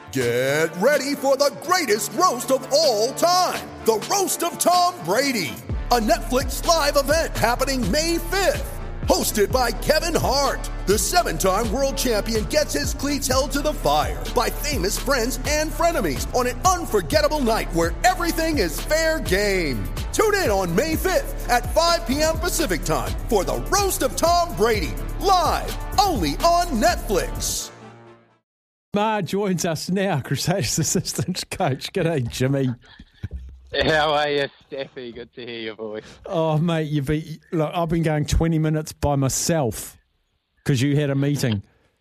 Get ready for the greatest roast of all time, the Roast of Tom Brady, a Netflix live event happening May 5th. Hosted by Kevin Hart, the 7-time world champion gets his cleats held to the fire by famous friends and frenemies on an unforgettable night where everything is fair game. Tune in on May 5th at 5 p.m. Pacific time for the Roast of Tom Brady, live only on Netflix. Ma joins us now, Crusaders assistant coach. G'day, Jimmy. How are you, Staffy? Good to hear your voice. Oh, mate, look, I've been going 20 minutes by myself because you had a meeting.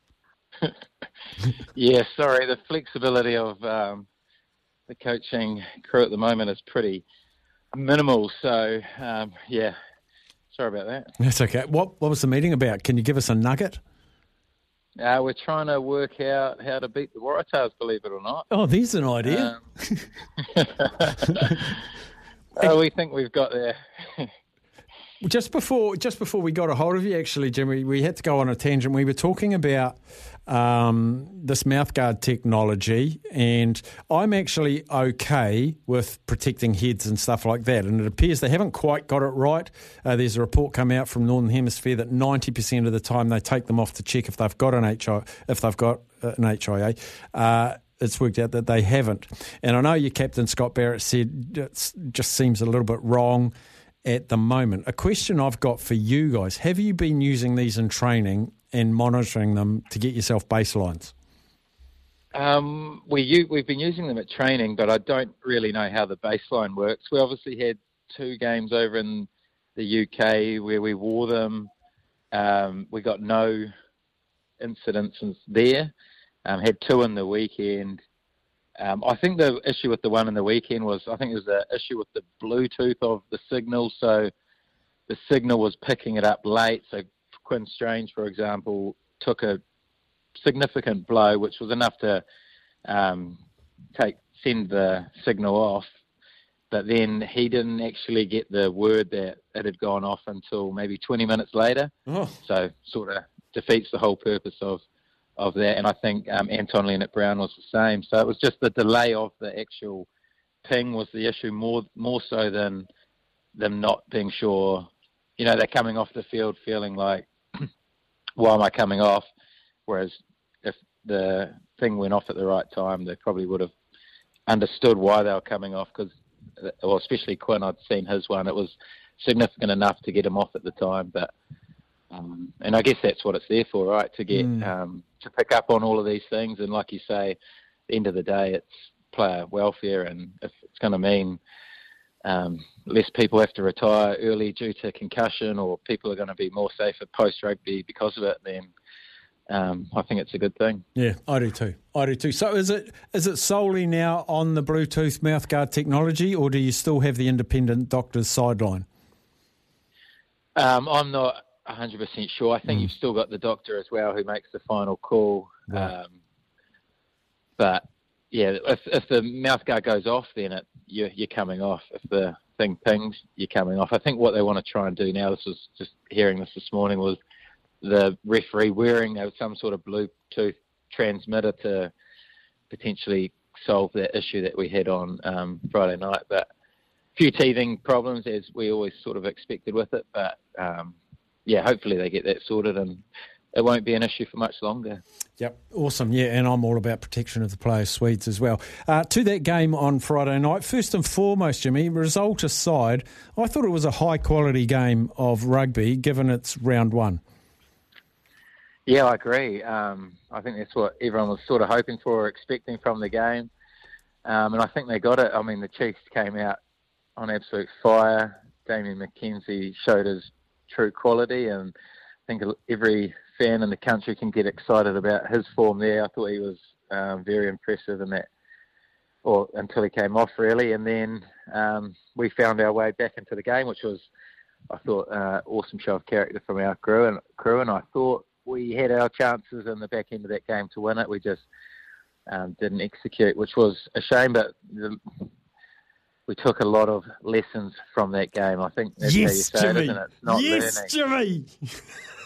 Yeah, sorry. The flexibility of the coaching crew at the moment is pretty minimal. So, yeah, sorry about that. That's okay. What was the meeting about? Can you give us a nugget? We're trying to work out how to beat the Waratahs, believe it or not. Oh, there's an idea. We think we've got there. Just before we got a hold of you, actually, Jimmy, we had to go on a tangent. We were talking about this mouthguard technology, and I'm actually okay with protecting heads and stuff like that. And it appears they haven't quite got it right. There's a report come out from Northern Hemisphere that 90% of the time they take them off to check if they've got an HIA. It's worked out that they haven't. And I know your captain, Scott Barrett, said it just seems a little bit wrong at the moment. A question I've got for you guys, have you been using these in training and monitoring them to get yourself baselines? We've been using them at training, but I don't really know how the baseline works. We obviously had 2 games over in the UK where we wore them. We got no incidences there. Had 2 in the weekend. I think the issue with the one in the weekend was, I think it was the issue with the Bluetooth of the signal. So the signal was picking it up late. So Quinn Strange, for example, took a significant blow, which was enough to send the signal off. But then he didn't actually get the word that it had gone off until maybe 20 minutes later. Oh. So sort of defeats the whole purpose of that, and I think Anton Leonard-Brown was the same. So it was just the delay of the actual ping was the issue more so than them not being sure. You know, they're coming off the field feeling like, why am I coming off? Whereas if the thing went off at the right time, they probably would have understood why they were coming off, because, well, especially Quinn, I'd seen his one. It was significant enough to get him off at the time, but and I guess that's what it's there for, right? To get to pick up on all of these things, and like you say, at the end of the day, it's player welfare, and if it's going to mean less people have to retire early due to concussion, or people are going to be more safe at post-rugby because of it, then I think it's a good thing. Yeah, I do too. So is it solely now on the Bluetooth mouthguard technology, or do you still have the independent doctor's sideline? I'm not 100% sure. I think you've still got the doctor as well who makes the final call. Right. But yeah, if the mouthguard goes off, then you're coming off. If the thing pings, you're coming off. I think what they want to try and do now, this was just hearing this morning, was the referee wearing some sort of Bluetooth transmitter to potentially solve that issue that we had on Friday night. But a few teething problems, as we always sort of expected with it. But yeah, hopefully they get that sorted and it won't be an issue for much longer. Yep, awesome. Yeah, and I'm all about protection of the players' Swedes as well. To that game on Friday night, first and foremost, Jimmy, result aside, I thought it was a high-quality game of rugby, given it's round 1. Yeah, I agree. I think that's what everyone was sort of hoping for or expecting from the game. And I think they got it. I mean, the Chiefs came out on absolute fire. Damien McKenzie showed his true quality, and I think every fan in the country can get excited about his form there. I thought he was very impressive in that, or until he came off really, and then we found our way back into the game, which was, I thought, awesome show of character from our crew, and I thought we had our chances in the back end of that game to win it. We just didn't execute, which was a shame, but we took a lot of lessons from that game. I think that's how you say it, isn't it? It's not learning. Jimmy!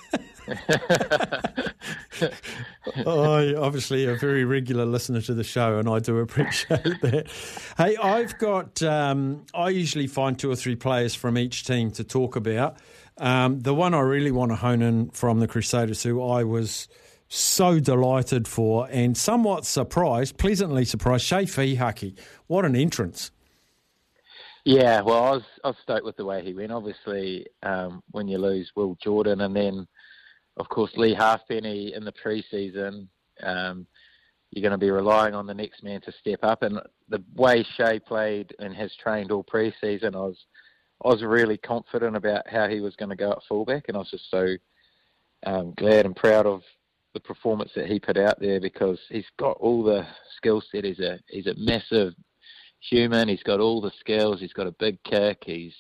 I obviously a very regular listener to the show, and I do appreciate that. Hey, I've got. I usually find 2 or 3 players from each team to talk about. The one I really want to hone in from the Crusaders, who I was so delighted for and somewhat surprised, pleasantly surprised, Shea Fihaki. What an entrance! Yeah, well, I was stoked with the way he went. Obviously, when you lose Will Jordan and then, of course, Lee Halfpenny in the pre-season, you're going to be relying on the next man to step up. And the way Shea played and has trained all pre-season, I was really confident about how he was going to go at fullback, and I was just so glad and proud of the performance that he put out there, because he's got all the skill set. He's a massive human. He's got all the skills. He's got a big kick. He's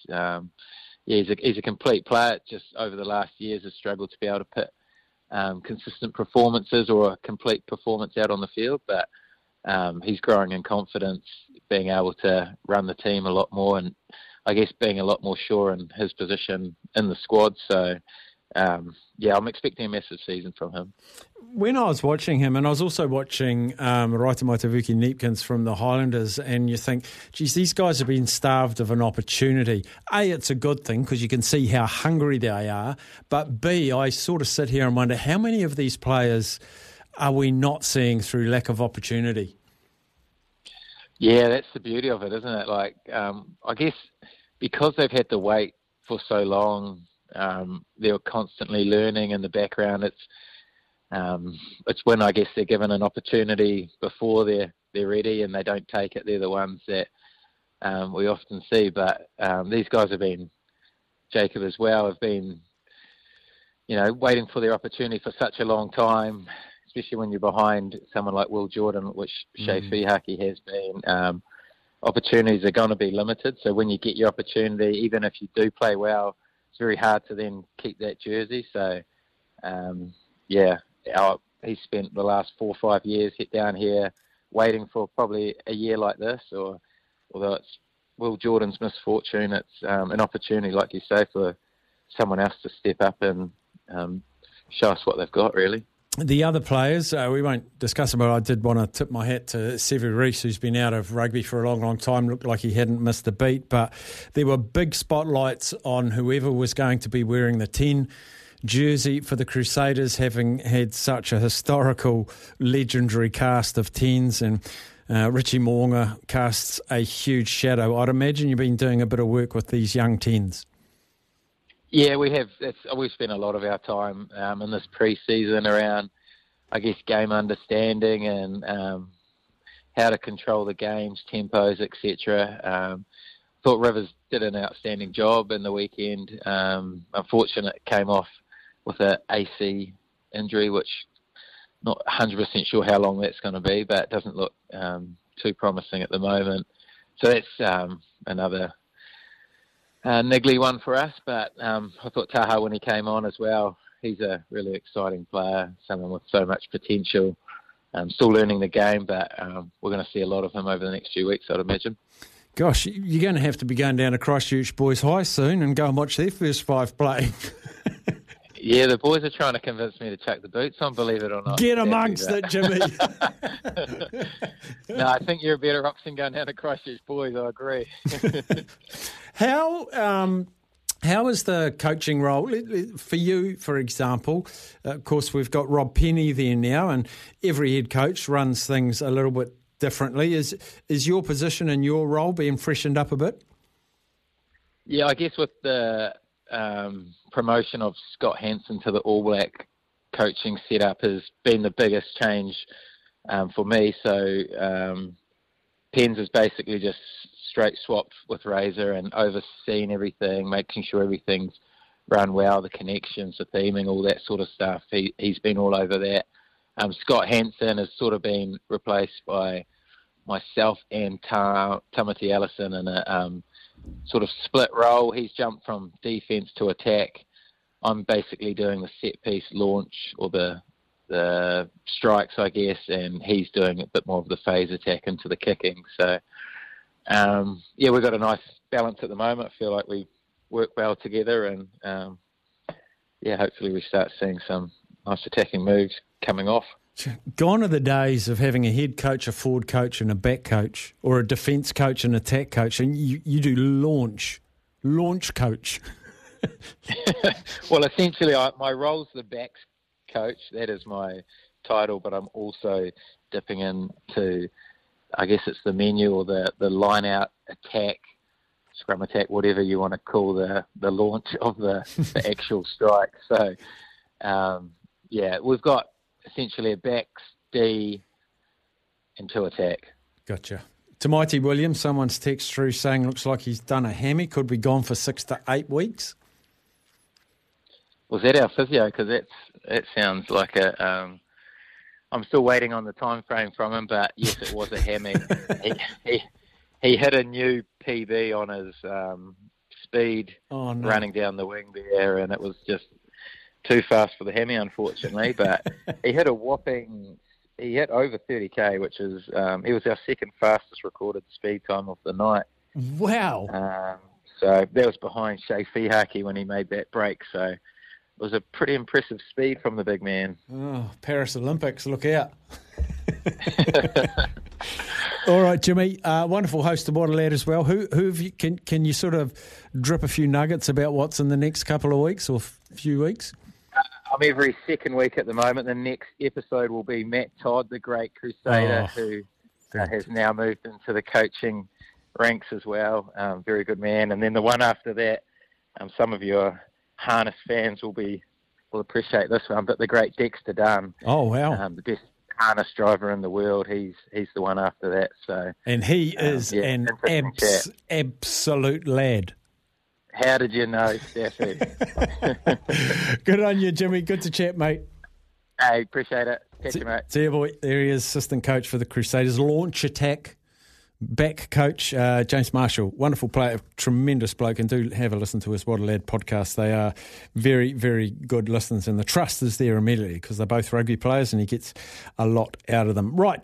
a complete player. Just over the last years has struggled to be able to put consistent performances or a complete performance out on the field, but he's growing in confidence, being able to run the team a lot more, and I guess being a lot more sure in his position in the squad. So I'm expecting a massive season from him. When I was watching him, and I was also watching Raitamaitavuki Neepkins from the Highlanders, and you think, geez, these guys have been starved of an opportunity. A, it's a good thing because you can see how hungry they are. But B, I sort of sit here and wonder, how many of these players are we not seeing through lack of opportunity? Yeah, that's the beauty of it, isn't it? Like, I guess because they've had to wait for so long, they're constantly learning in the background. It's when I guess they're given an opportunity before they're ready and they don't take it. They're the ones that we often see. But these guys have been, Jacob as well, have been, waiting for their opportunity for such a long time, especially when you're behind someone like Will Jordan, which Shea Fihaki has been. Opportunities are going to be limited. So when you get your opportunity, even if you do play well, it's very hard to then keep that jersey. So, he spent the last 4 or 5 years down here waiting for probably a year like this, or although it's Will Jordan's misfortune, it's an opportunity, like you say, for someone else to step up and show us what they've got, really. The other players, we won't discuss them, but I did want to tip my hat to Sevu Reece, who's been out of rugby for a long, long time. Looked like he hadn't missed a beat, but there were big spotlights on whoever was going to be wearing the 10 jersey for the Crusaders, having had such a historical, legendary cast of 10s, and Richie Mo'unga casts a huge shadow. I'd imagine you've been doing a bit of work with these young 10s. Yeah, we have. We've spent a lot of our time in this pre-season around, I guess, game understanding and how to control the games, tempos, etc. Thought Rivers did an outstanding job in the weekend. Unfortunately, it came off with an AC injury, which not 100% sure how long that's going to be, but it doesn't look too promising at the moment. So that's another niggly one for us, but I thought Taha, when he came on as well, he's a really exciting player, someone with so much potential. Still learning the game, but we're going to see a lot of him over the next few weeks, I'd imagine. Gosh, you're going to have to be going down to Christchurch Boys High soon and go and watch their first 5 play. Yeah, the boys are trying to convince me to chuck the boots on, believe it or not. Get amongst it, Jimmy. No, I think you're a better option going down to Christchurch Boys, I agree. How is the coaching role for you, for example? Of course, we've got Rob Penny there now, and every head coach runs things a little bit differently. Is your position and your role being freshened up a bit? Yeah, I guess with the promotion of Scott Hansen to the All Black coaching setup has been the biggest change for me. So Pens is basically just straight swapped with Razor and overseeing everything, making sure everything's run well, the connections, the theming, all that sort of stuff. He's been all over that. Scott Hansen has sort of been replaced by myself and Tamati Allison in a sort of split role. He's jumped from defence to attack. I'm basically doing the set piece launch or the strikes, I guess, and he's doing a bit more of the phase attack into the kicking. So, we've got a nice balance at the moment. I feel like we work well together, and hopefully we start seeing some nice attacking moves coming off. Gone are the days of having a head coach, a forward coach and a back coach, or a defence coach and attack coach, and you do launch coach. Well, essentially, my role's the backs coach. That is my title, but I'm also dipping into, I guess it's the menu or the line-out attack, scrum attack, whatever you want to call the launch of the actual strike. So, we've got essentially a backs, D, and 2 attack. Gotcha. Tamaiti Williams, someone's text through saying looks like he's done a hammy. Could be gone for 6 to 8 weeks. Was that our physio? Because that sounds like a... I'm still waiting on the time frame from him, but yes, it was a hammy. he hit a new PB on his speed running down the wing there, and it was just too fast for the hammy, unfortunately. But he hit over 30k, which is he was our second fastest recorded speed time of the night. Wow! So that was behind Shea Fihaki when he made that break. So it was a pretty impressive speed from the big man. Oh, Paris Olympics, look out. All right, Jimmy, wonderful host of What a Lad as well. Who have you, can you sort of drip a few nuggets about what's in the next couple of weeks or few weeks? I'm every second week at the moment. The next episode will be Matt Todd, the great Crusader, who has now moved into the coaching ranks as well. Very good man. And then the one after that, some of your harness fans will appreciate this one, but the great Dexter Dunn. Oh, wow. The best harness driver in the world. He's the one after that. So, and he is an absolute lad. How did you know, Staffy? Good on you, Jimmy. Good to chat, mate. Hey, appreciate it. Catch you, mate. See you, boy. There he is, assistant coach for the Crusaders. Launch attack. Back coach, James Marshall. Wonderful player, tremendous bloke, and do have a listen to his What a Lad podcast. They are very, very good listeners, and the trust is there immediately because they're both rugby players and he gets a lot out of them. Right.